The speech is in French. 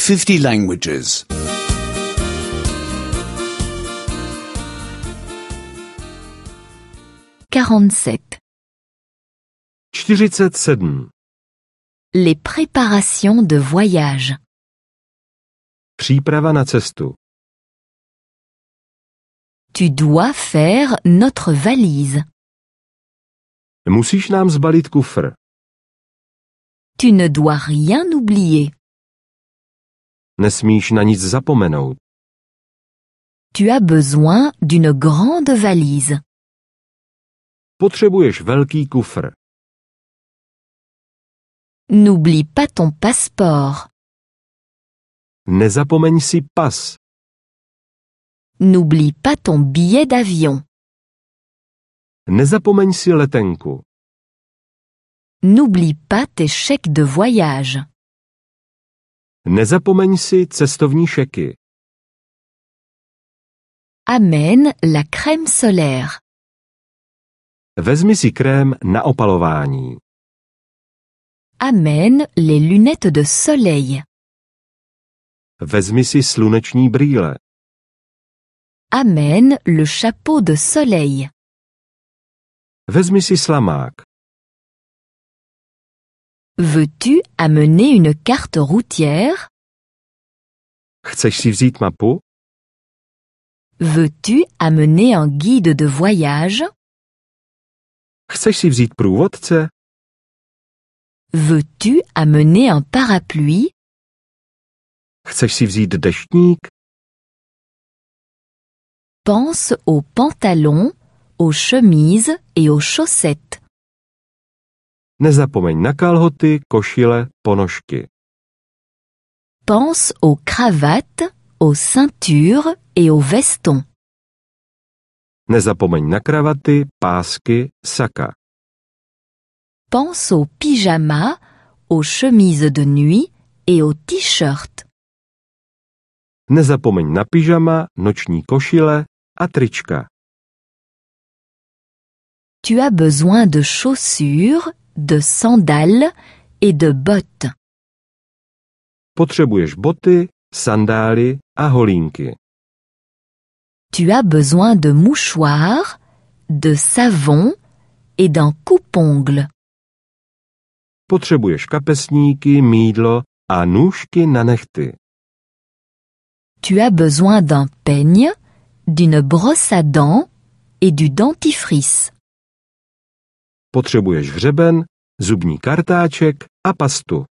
50 languages. 47. 47. Les préparations de voyage. Příprava na cestu. Tu dois faire notre valise. Musíš nám zbalit kufr. Tu ne dois rien oublier. Nesmíš na nic zapomenout. Tu as besoin d'une grande valise. Potřebuješ velký kufr. N'oublie pas ton passeport. Nezapomeň si pas. N'oublie pas ton billet d'avion. Nezapomeň si letenku. N'oublie pas tes chèques de voyage. Nezapomeň si cestovní šeky. Amène la crème solaire. Vezmi si krém na opalování. Amène les lunettes de soleil. Vezmi si sluneční brýle. Amène le chapeau de soleil. Vezmi si slamák. Veux-tu amener une carte routière? Chceš si vzít mapu? Veux-tu amener un guide de voyage? Chceš si vzít průvodce? Veux-tu amener un parapluie? Chceš si vzít deštník? Pense aux pantalons, aux chemises et aux chaussettes. Nezapomeň na kalhoty, košile, ponožky. Pense aux cravates, aux ceintures et aux vestons. Nezapomeň na kravaty, pásky, saka. Pense aux pyjamas, aux chemises de nuit et aux t-shirts. Nezapomeň na pyžama, noční košile a trička. Tu as besoin de chaussures, de sandales et de bottes. Potřebuješ boty, sandály a holínky. Tu as besoin de mouchoirs, de savon et d'un coupe-ongles. Potřebuješ kapesníky, mýdlo a nůžky na nehty. Tu as besoin d'un peigne, d'une brosse à dents et du dentifrice. Potřebuješ hřeben, zubní kartáček a pastu.